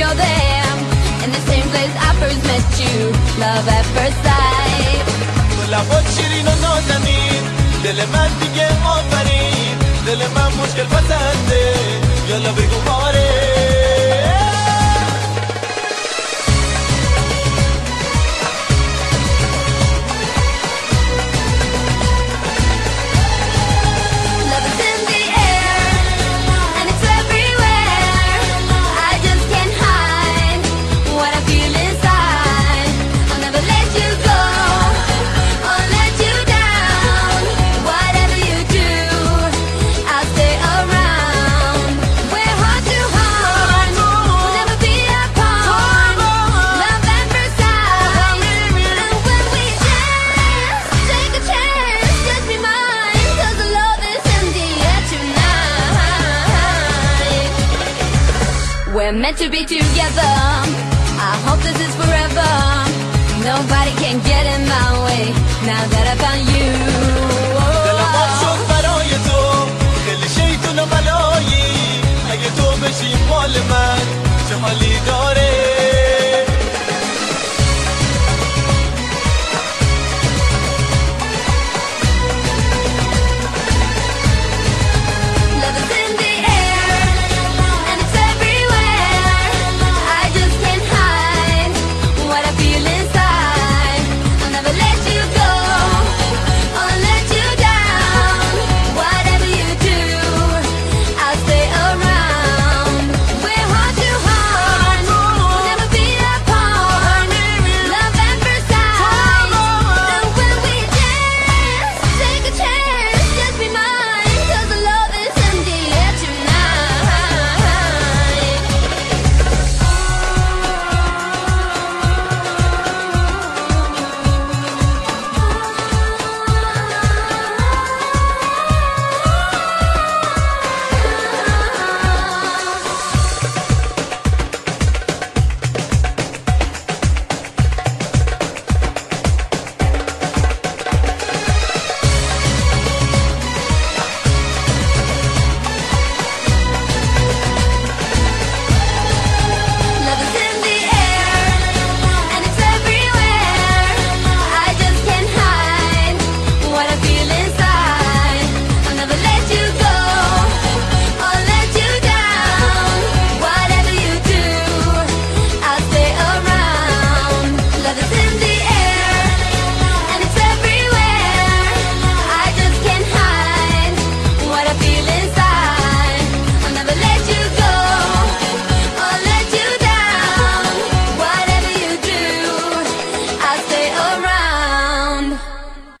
know them. In the same place I first met you, love at first sight. تو لبات شیرین و نازنین، دل من دیگه آفرین، دل من مشکل پسنده، یالا بگو باره. We're meant to be together. I hope this is forever. Nobody can get in my way now that I found you. دلم شد برای تو، خیلی شیطون و بلایی، اگه تو بشی مال من چه حالی داره.